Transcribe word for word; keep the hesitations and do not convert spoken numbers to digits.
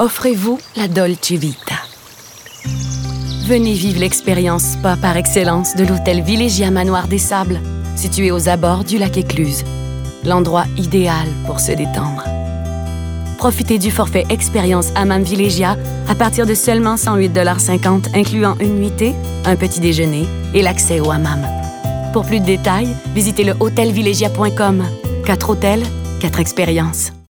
offrez-vous la Dolce Vita. Venez vivre l'expérience spa par excellence de l'hôtel Villégia Manoir des Sables, situé aux abords du lac Écluse. L'endroit idéal pour se détendre. Profitez du forfait Expérience Hammam Villégia à partir de seulement cent huit dollars cinquante, incluant une nuitée, un petit déjeuner et l'accès au hammam. Pour plus de détails, visitez le hôtel villégia point com. Quatre hôtels, quatre expériences.